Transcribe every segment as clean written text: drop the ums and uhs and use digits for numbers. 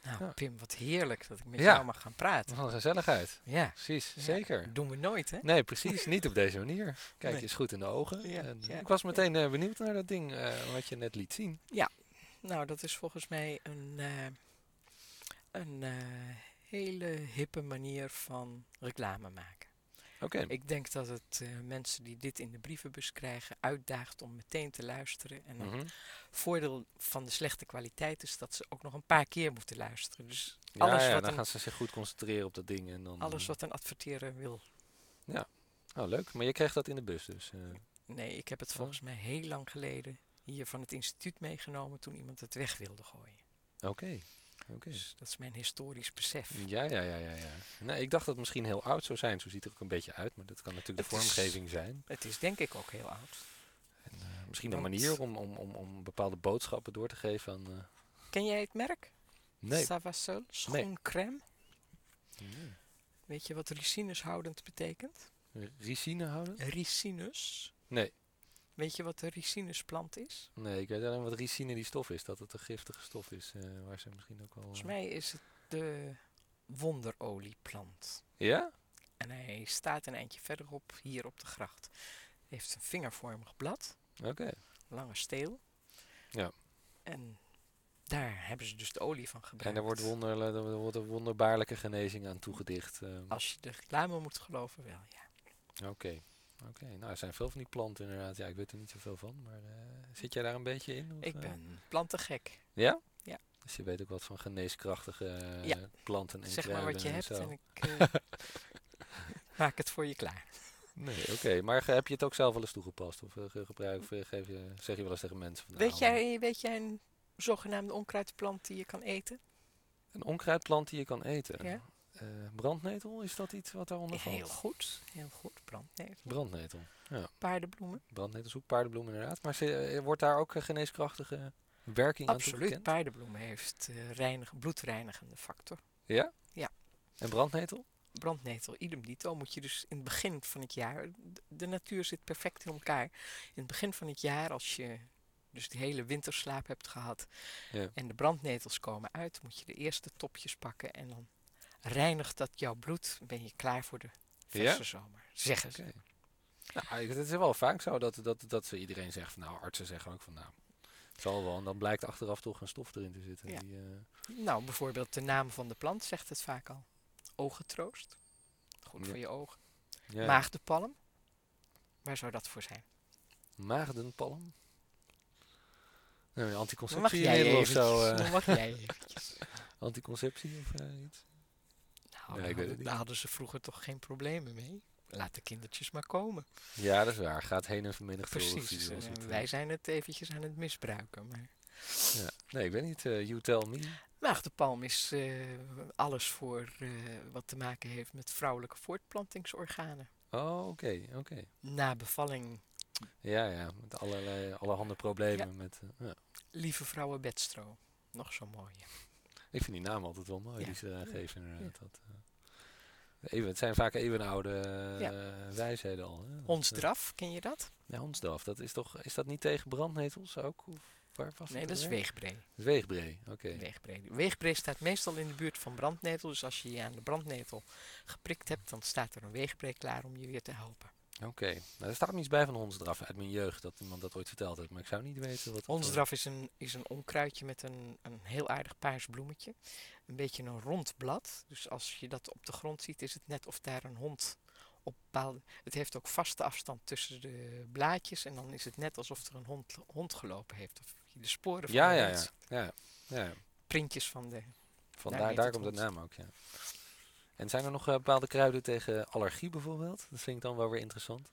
Nou, Ja. Pim, wat heerlijk dat ik met Ja. jou mag gaan praten. Wat een gezelligheid. Ja, Precies, ja, zeker. dat doen we nooit, hè? Nee, precies. Niet op deze manier. Kijk Nee. eens goed in de ogen. Ja, En, ja, ik was ja. meteen benieuwd naar dat ding wat je net liet zien. Nou, dat is volgens mij een hele hippe manier van reclame maken. Oké. Ik denk dat het mensen die dit in de brievenbus krijgen uitdaagt om meteen te luisteren. En Mhm. het voordeel van de slechte kwaliteit is dat ze ook nog een paar keer moeten luisteren. Dus Ja, alles, ja, wat, dan een, gaan ze zich goed concentreren op dat ding. En dan, alles wat een adverteerder wil. ja, oh, leuk. Maar je kreeg dat in de bus dus. Nee, ik heb het volgens mij heel lang geleden hier van het instituut meegenomen toen iemand het weg wilde gooien. Oké. Oké. Dus dat is mijn historisch besef. Ja. Nee, ik dacht dat het misschien heel oud zou zijn. Zo ziet het er ook een beetje uit. Maar dat kan natuurlijk de Het is- vormgeving zijn. Het is denk ik ook heel oud. En, misschien een Want- manier om bepaalde boodschappen door te geven aan... Ken jij het merk? nee. Savasol, schoencrème. Nee. Weet je wat ricinushoudend betekent? Ricine houden? Ricinus. Nee. Weet je wat de ricinusplant is? Nee, ik weet alleen wat ricine die stof is. Dat het een giftige stof is. Waar ze misschien ook al... Volgens mij is het de wonderolieplant. Ja? En hij staat een eindje verderop hier op de gracht. Heeft een vingervormig blad, Oké. lange steel. Ja. En daar hebben ze dus de olie van gebruikt. En er wordt een wonderbaarlijke genezing aan toegedicht. Als je de reclame moet geloven, wel ja. Oké. Nou, er zijn veel van die planten inderdaad. Ja, ik weet er niet zoveel van. Maar zit jij daar een beetje in? Of, Ik ben plantengek. Ja? Ja. Dus je weet ook wat van geneeskrachtige Ja. planten en Zeg maar wat je kruiden hebt zo. en ik maak het voor je klaar. Nee, oké. Maar heb je het ook zelf wel eens toegepast? Of zeg je wel eens tegen mensen van... Weet jij een zogenaamde onkruidplant die je kan eten? Een onkruidplant die je kan eten? Ja. Brandnetel, is dat iets wat daaronder valt? Heel goed. Brandnetel. Brandnetel. Ja. Paardenbloemen. Brandnetelsoep, paardenbloem inderdaad. Maar wordt daar ook geneeskrachtige werking aan Absoluut. toegekend? Paardenbloemen heeft bloedreinigende factor. Ja? Ja. En brandnetel? Brandnetel, idem dito, moet je dus in het begin van het jaar... De natuur zit perfect in elkaar. In het begin van het jaar, als je dus die hele winterslaap hebt gehad... Ja. en de brandnetels komen uit, moet je de eerste topjes pakken... en dan reinigt dat jouw bloed, ben je klaar voor de verse Ja? zomer. Zeggen ze. Oké. Nou, het is wel vaak zo dat ze iedereen zegt van... Nou, artsen zeggen ook van... Nou, het zal wel. En dan blijkt achteraf toch een stof erin te zitten. Ja. Die, Nou, bijvoorbeeld de naam van de plant zegt het vaak al. Ogentroost. Goed Ja. voor je ogen. ja. Maagdenpalm. Waar zou dat voor zijn? Maagdenpalm? Nee, Dan mag anticonceptiemiddel of zo. Dan mag jij eventjes. Anticonceptie of iets? Nou, Nee, ik weet het niet. daar hadden ze vroeger toch geen problemen mee. Laat de kindertjes maar komen. Ja, dat is waar. Gaat heen en vermenigvuldigt. Precies. zoals het, Wij zijn het eventjes aan het misbruiken. Maar ja. Nee, ik weet niet. You tell me. maagdenpalm is alles voor wat te maken heeft met vrouwelijke voortplantingsorganen. Oh, oké. Na bevalling, Ja, met allerhande problemen. Ja. Ja. lieve vrouwen bedstro. Nog zo mooi. Ik vind die naam altijd wel mooi Ja. die ze Ja. geven inderdaad. Het zijn vaak eeuwenoude wijsheden al. Hè? Hondsdraf, ken je dat? Ja, hondsdraf. Is dat niet tegen brandnetels ook? Of waar was Nee, het dat is alweer? weegbree. Weegbree, oké. Weegbree staat meestal in de buurt van brandnetel. Dus als je je aan de brandnetel geprikt hebt, dan staat er een weegbree klaar om je weer te helpen. Oké. Nou, er staat me iets bij van hondsdraf uit mijn jeugd, dat iemand dat ooit verteld heeft. Maar ik zou niet weten wat... Hondsdraf is een onkruidje met een heel aardig paars bloemetje. Een beetje een rond blad. Dus als je dat op de grond ziet, is het net of daar een hond op bepaalde... Het heeft ook vaste afstand tussen de blaadjes. En dan is het net alsof er een hond gelopen heeft. Of je de sporen van de hond ziet. Ja. Printjes van de... Vandaar, daar komt de naam ook, ja. En zijn er nog bepaalde kruiden tegen allergie bijvoorbeeld? Dat vind ik dan wel weer interessant.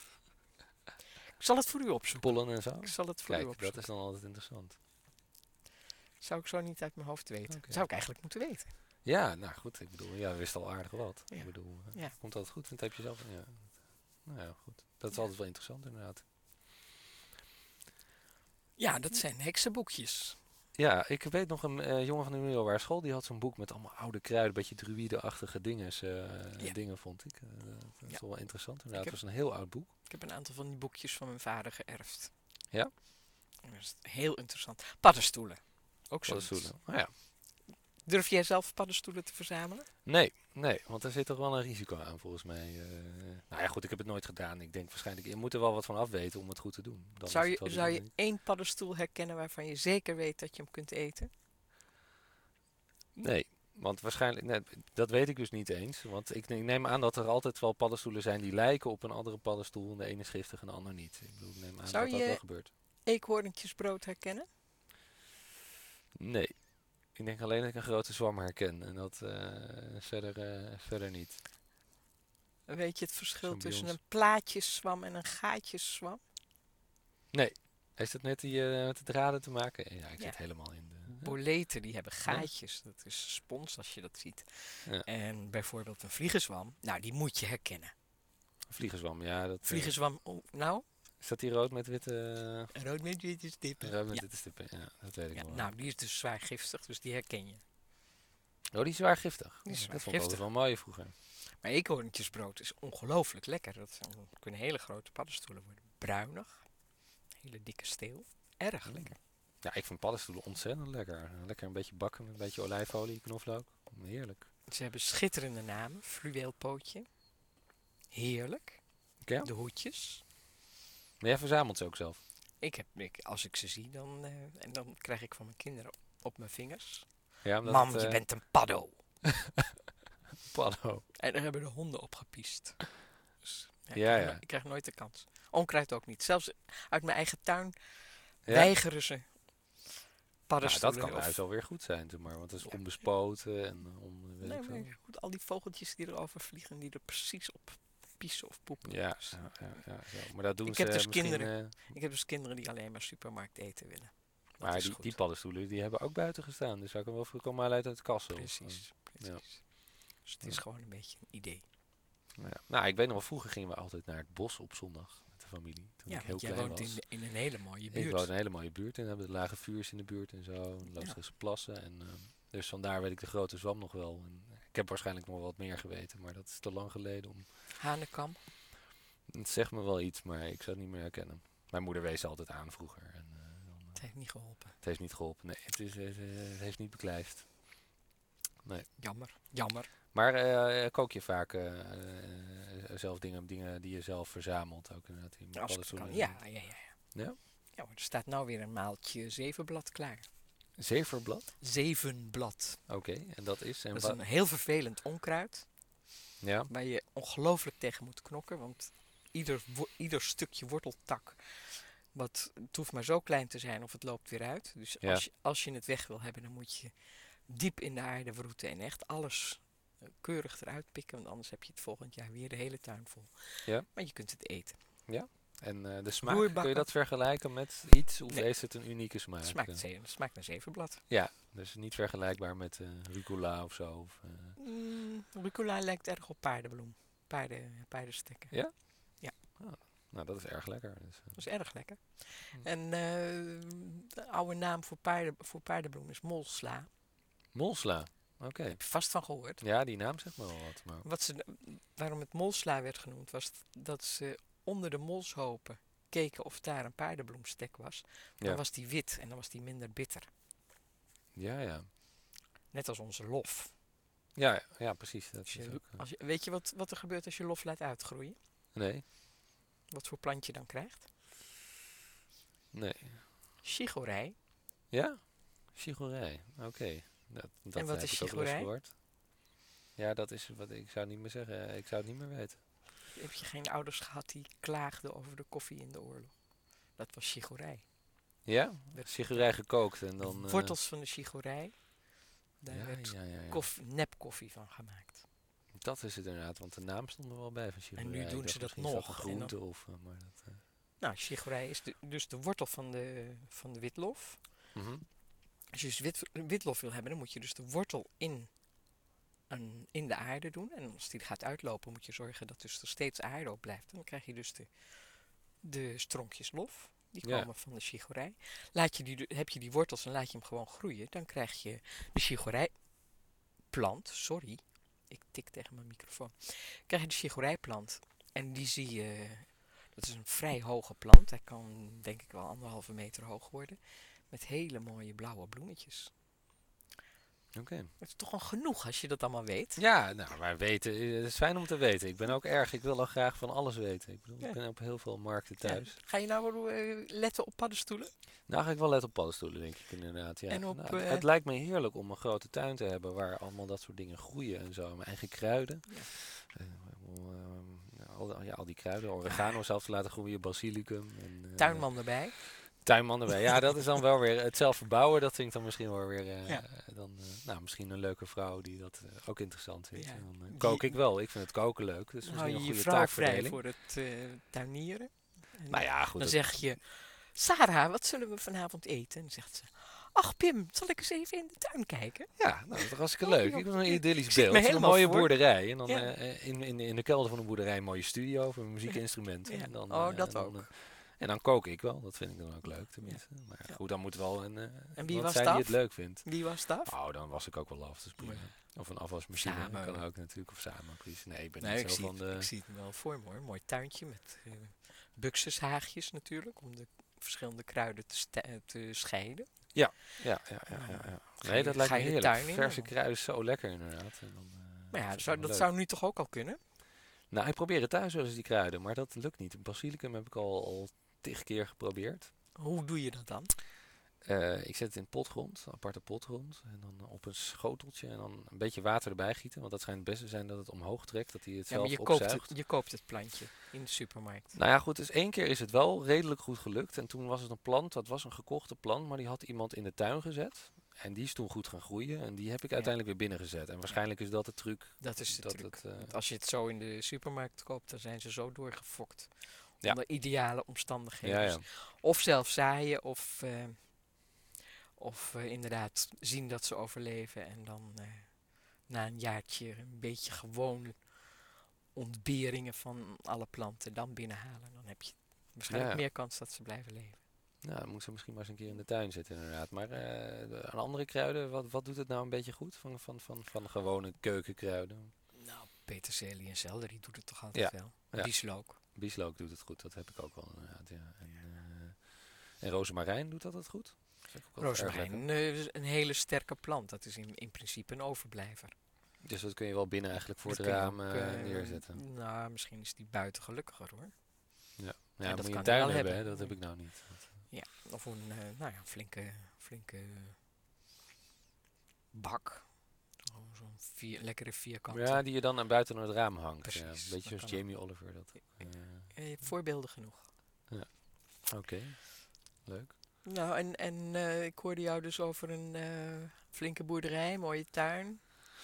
Ik zal het voor u opzoeken. Pollen en zo. Ik zal het voor u Kijk, opzoeken. dat is dan altijd interessant. Zou ik zo niet uit mijn hoofd weten. Oké. Zou ik eigenlijk moeten weten. Ja, nou goed. Ik bedoel, we wisten al aardig wat. Ja. Ik bedoel, Ja. komt altijd goed? En dat heb je zelf... Ja. Nou ja, goed. Dat is Ja. altijd wel interessant inderdaad. Ja, dat zijn heksenboekjes. Ja, ik weet nog een jongen van de middelbare school, die had zo'n boek met allemaal oude kruiden, een beetje druïde-achtige dingen vond ik. Dat is Ja. wel interessant inderdaad. Ik Het was een heel oud boek. Ik heb een aantal van die boekjes van mijn vader geërfd. Ja? Dat is heel interessant. Paddenstoelen. Ook zo. Paddenstoelen. Oh ja. Durf jij zelf paddenstoelen te verzamelen? Nee, want er zit toch wel een risico aan volgens mij. Nou ja, goed, ik heb het nooit gedaan. Ik denk waarschijnlijk, je moet er wel wat van afweten om het goed te doen. Dan is het wel de Zou je bedoeling. één paddenstoel herkennen waarvan je zeker weet dat je hem kunt eten? Nee, want waarschijnlijk, nee, dat weet ik dus niet eens. Want ik neem aan dat er altijd wel paddenstoelen zijn die lijken op een andere paddenstoel. En de ene is giftig en de ander niet. Ik bedoel, ik neem aan Zou dat dat wel je gebeurt. eekhoorntjesbrood herkennen? Nee, ik denk alleen dat ik een grote zwam herken. En dat verder niet. Weet je het verschil tussen Champignons. een plaatjeszwam en een gaatjeszwam? Nee, heeft het met de draden te maken? Ja, ik Ja. zit helemaal in de... Boleten die hebben Ja? gaatjes. Dat is spons als je dat ziet. Ja. En bijvoorbeeld een vliegenzwam, nou die moet je herkennen. Vliegenzwam, ja. Vliegenzwam, nou, Is dat die rood met witte... rood met witte stippen. rood met Ja, witte stippen? Ja, dat weet ik ja, nog wel. nou die is dus zwaar giftig, dus die herken je. Oh, die is zwaar giftig. Die is Oh, zwaar dat vond ik altijd giftig. wel mooi vroeger. Maar eekhoorntjesbrood is ongelooflijk lekker. Kunnen hele grote paddenstoelen worden. Bruinig, hele dikke steel. Erg lekker. Ja, ik vind paddenstoelen ontzettend lekker. Lekker een beetje bakken met een beetje olijfolie, knoflook. Heerlijk. Ze hebben schitterende namen. Fluweelpootje. Heerlijk. Oké. De hoedjes. Maar jij verzamelt ze ook zelf? Als ik ze zie, en dan krijg ik van mijn kinderen op mijn vingers. Ja, omdat Mam, het, je bent een paddo. paddo. En daar hebben de honden op gepiest. Dus Ja, ja. ik krijg nooit de kans. Onkruid ook niet. Zelfs uit mijn eigen tuin Ja? weigeren ze Nou, paddenstoelen. dat kan juist alweer goed zijn, zeg maar. Want het is Ja. onbespoten en weet Nee, ik veel. maar goed, al die vogeltjes die erover vliegen, die er precies op piezen of poepen. Ja, Dus, ja, zo. Maar dat doen Ik ze heb dus misschien... kinderen. Ik heb dus kinderen die alleen maar supermarkt eten willen. Dat maar is die goed. paddenstoelen, die hebben ook buiten gestaan. Dus zou ik hem wel komen uit het kassel. Precies. Ja. Dus het is gewoon een beetje een idee. Ja. Nou, ik weet nog wel, vroeger gingen we altijd naar het bos op zondag met de familie. Toen Ja, ik heel want jij klein woont was. in een hele mooie Ik buurt. woonde in een hele mooie buurt en hebben lage vuurs in de buurt en zo. En Loosdrechtse plassen. En, dus vandaar weet ik de grote zwam nog wel. En ik heb waarschijnlijk nog wat meer geweten, maar dat is te lang geleden om... Hanekam. Het zegt me wel iets, maar ik zou het niet meer herkennen. Mijn moeder wees altijd aan vroeger. En, Het heeft niet geholpen. het heeft niet geholpen. Nee, het heeft niet beklijft. Nee. Jammer. Maar kook je vaak zelf dingen die je zelf verzamelt? Ook inderdaad die Als ik het paddenstoelen kan. en Ja. Ja? Ja, maar er staat nou weer een maaltje zevenblad klaar. Zeverblad? Zevenblad. Oké, en dat is? En Dat is een heel vervelend onkruid. ja, Waar je ongelooflijk tegen moet knokken. Want ieder stukje worteltak. Het hoeft maar zo klein te zijn of het loopt weer uit. Dus Ja. als je het weg wil hebben, dan moet je diep in de aarde wroeten. En echt alles keurig eruit pikken. Want anders heb je het volgend jaar weer de hele tuin vol. Ja. Maar je kunt het eten. en de smaak, Roerbakken. kun je dat vergelijken met iets? Of Nee. is het een unieke smaak? Het smaakt naar zevenblad. Ja, dus niet vergelijkbaar met rucola of zo. Of, Rucola lijkt erg op paardenbloem. Paardenstekken. Ja? Ja. Nou, dat is erg lekker. Dus, Dat is erg lekker. Hm. En de oude naam voor paardenbloem is molsla. molsla, oké. Daar heb je vast van gehoord. Ja, die naam zegt me wel wat. Maar... Waarom het molsla werd genoemd, was dat ze onder de molshopen keken of daar een paardenbloemstek was. Dan Ja. was die wit en dan was die minder bitter. Ja. Net als onze lof. Ja, precies. Dat Als is je, ook, weet je wat er gebeurt als je lof laat uitgroeien? nee, Wat voor plant je dan krijgt? nee. Chicorij. Ja? Chigorij, oké. Dat En wat heb is ik ook wel eens chigorij? gehoord. Ja, dat is wat ik zou niet meer zeggen. Ik zou het niet meer weten. Heb je geen ouders gehad die klaagden over de koffie in de oorlog? Dat was chicorij. Ja? Werd- Chigorij gekookt en dan... Wortels van de chicorij. Daar ja, werd ja. nepkoffie van gemaakt. Dat is het inderdaad, want de naam stond er wel bij van Chigorij. nu doen Ik dacht ze dat misschien is nog, een en groente of... maar dat, Nou, chicorij is dus de wortel van de witlof. mhm. Als je dus witlof wil hebben, dan moet je dus de wortel in de aarde doen. En als die gaat uitlopen, moet je zorgen dat dus er steeds aarde op blijft. En dan krijg je dus de stronkjes lof. Die Ja. komen van de chicorij. Heb je die wortels en laat je hem gewoon groeien, dan krijg je de chicorijplant. Sorry, ik tik tegen mijn microfoon. Krijg je de chicorijplant. En die zie je, dat is een vrij hoge plant. Hij kan denk ik wel 1,5 meter hoog worden. Met hele mooie blauwe bloemetjes. Oké. Het is toch al genoeg als je dat allemaal weet. Ja, nou, maar weten, het is fijn om te weten. Ik ben ook erg, ik wil al graag van alles weten. Ik bedoel, Ja. ik ben op heel veel markten Ja. thuis. Ga je nou letten op paddenstoelen? Nou ga ik wel letten op paddenstoelen, denk ik inderdaad. Ja. En op, Nou, het lijkt me heerlijk om een grote tuin te hebben waar allemaal dat soort dingen groeien en zo. Mijn eigen kruiden. Ja. Al die kruiden, oregano zelf te laten groeien, basilicum. En, Tuinman erbij. tuinman erbij. Ja, dat is dan wel weer het zelf verbouwen. Dat vind ik dan misschien wel weer Ja. nou, misschien een leuke vrouw die dat ook interessant vindt. Ja. En dan kook ik wel. Ik vind het koken leuk. Dus Dan misschien hou je een je goede vrouw vrij taakverdeling. voor het tuinieren. En Nou ja, goed. dan dat- zeg je, Sarah, wat zullen we vanavond eten? En dan zegt ze, ach Pim, zal ik eens even in de tuin kijken? Ja, nou, dat is toch hartstikke Oh, leuk. joh, Ik heb een ik idyllisch zie het me beeld. Een helemaal mooie voor. boerderij. En dan Ja. in de kelder van een boerderij een mooie studio voor muziekinstrumenten. Ja. En dan, Oh, dat en dan, ook. en dan kook ik wel. Dat vind ik dan ook leuk tenminste. Maar Ja. goed, dan moet wel een En wie iemand was zijn het die af? het leuk vindt. Wie was het af? Oh, dan was ik ook wel af. Dat is prima. Ja. Of een afwasmachine. Samen. Kan ook natuurlijk. Of samen, precies. Nee, ik ben Nee, niet ik zo zie, van het, de... ik zie het wel voor me hoor. Een mooi tuintje met buxushaagjes natuurlijk, om de verschillende kruiden te scheiden. Ja. Nee, dat lijkt Ga me je de heerlijk. tuin in, Verse dan? kruiden is zo lekker inderdaad. En dan, Maar ja, is het wel dat leuk. zou nu toch ook al kunnen? Nou, ik probeer het thuis wel eens die kruiden, maar dat lukt niet. Basilicum heb ik al 10 keer geprobeerd. Hoe doe je dat dan? Ik zet het in potgrond, aparte potgrond. En dan op een schoteltje en dan een beetje water erbij gieten. Want dat schijnt het beste zijn dat het omhoog trekt, dat hij het Ja, maar zelf je koopt opzuigt. je koopt het plantje in de supermarkt. Nou ja, goed, dus 1 keer is het wel redelijk goed gelukt. En toen was het een plant, dat was een gekochte plant, maar die had iemand in de tuin gezet. En die is toen goed gaan groeien en die heb ik Ja. uiteindelijk weer binnengezet. En waarschijnlijk is dat de truc. Dat is de dat truc. het, Want als je het zo in de supermarkt koopt, dan zijn ze zo doorgefokt. Ja. Onder ideale omstandigheden. ja. Of zelf zaaien, of inderdaad zien dat ze overleven. En dan na een jaartje een beetje gewoon ontberingen van alle planten dan binnenhalen. Dan heb je waarschijnlijk Ja. meer kans dat ze blijven leven. Nou, dan moet ze misschien maar eens een keer in de tuin zitten inderdaad. Maar aan andere kruiden, wat doet het nou een beetje goed? Van gewone keukenkruiden? Nou, peterselie en selderie doet het toch altijd wel. Ja. Bieslook. Bieslook doet het goed, dat heb ik ook wel inderdaad. Ja. En rozemarijn doet dat het goed? Dat vind ik ook altijd erg lekker. Rozemarijn is een hele sterke plant. Dat is in principe een overblijver. Dus dat kun je wel binnen eigenlijk voor Dat het kun je raam ook, neerzetten. Nou, misschien is die buiten gelukkiger hoor. Ja, dat moet je kan een hij tuin wel hebben, hè? hebben. Dat heb ik nou niet. Ja, of een flinke bak. Zo'n lekkere vierkante. Ja, die je dan aan buiten het raam hangt. Precies, Ja, een beetje dat zoals kan Jamie Oliver. Je hebt voorbeelden genoeg. Oké, leuk. Nou, en ik hoorde jou dus over een flinke boerderij, mooie tuin.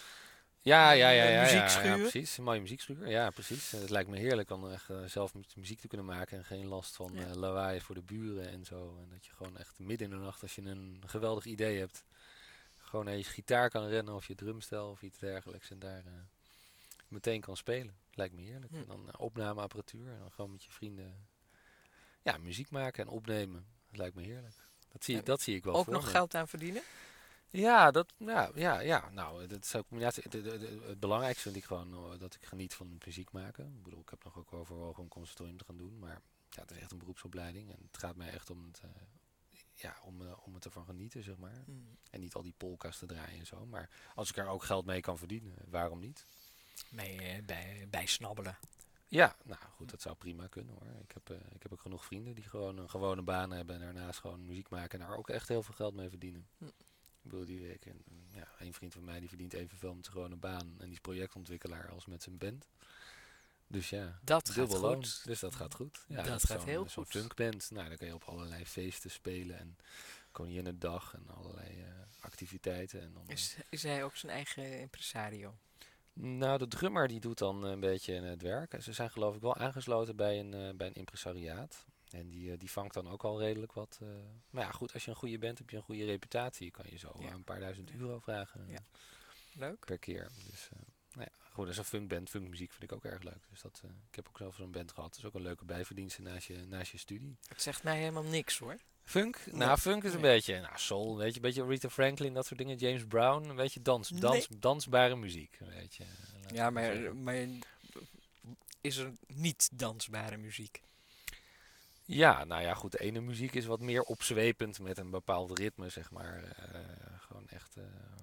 Ja, muziekschuur. precies. Een mooie muziekschuur. Ja, precies. Het lijkt me heerlijk om echt zelf muziek te kunnen maken en geen last van Ja. lawaai voor de buren en zo. En dat je gewoon echt midden in de nacht, als je een geweldig idee hebt, gewoon naar je gitaar kan rennen of je drumstel of iets dergelijks en daar meteen kan spelen. Lijkt me heerlijk. En dan opnameapparatuur en dan gewoon met je vrienden muziek maken en opnemen. Dat lijkt me heerlijk. Dat zie ik wel Ook voor nog me. geld aan verdienen? Ja, nou, dat is ook een combinatie. Het belangrijkste vind ik gewoon dat ik geniet van muziek maken. Ik bedoel, ik heb nog ook overwogen om conservatorium te gaan doen, maar ja, het is echt een beroepsopleiding en het gaat mij echt om om het ervan genieten, zeg maar. En niet al die polka's te draaien en zo. Maar als ik er ook geld mee kan verdienen, waarom niet? Bij snabbelen. Ja, nou goed, dat zou prima kunnen hoor. Ik heb ook genoeg vrienden die gewoon een gewone baan hebben en daarnaast gewoon muziek maken en daar ook echt heel veel geld mee verdienen. Ik bedoel, een vriend van mij die verdient evenveel met zijn gewone baan en die is projectontwikkelaar als met zijn band. Dus ja, Dat gaat dubbel loon. goed. Dus dat gaat goed. Ja, Dat is gaat heel zo'n goed. funkband, nou dan kun je op allerlei feesten spelen en Koninginnedag en allerlei activiteiten. En dan, Is hij ook zijn eigen impresario? nou, de drummer die doet dan een beetje het werk. Ze zijn geloof ik wel aangesloten bij een impresariaat. En die vangt dan ook al redelijk wat. Maar ja, goed, als je een goede bent, heb je een goede reputatie. Kan je zo een paar duizend euro vragen Leuk. per keer. Dus goed, als een funkband, funkmuziek vind ik ook erg leuk. Dus ik heb ook zelf zo'n band gehad. Dat is ook een leuke bijverdienste naast je studie. Het zegt mij helemaal niks hoor. Funk? Nou, funk is een beetje, soul, weet je, een beetje Aretha Franklin, dat soort dingen. James Brown, een beetje dansbare muziek. Weet je. Ja, maar is er niet dansbare muziek? Ja, nou ja, goed. De ene muziek is wat meer opzwepend met een bepaald ritme, zeg maar. Gewoon echt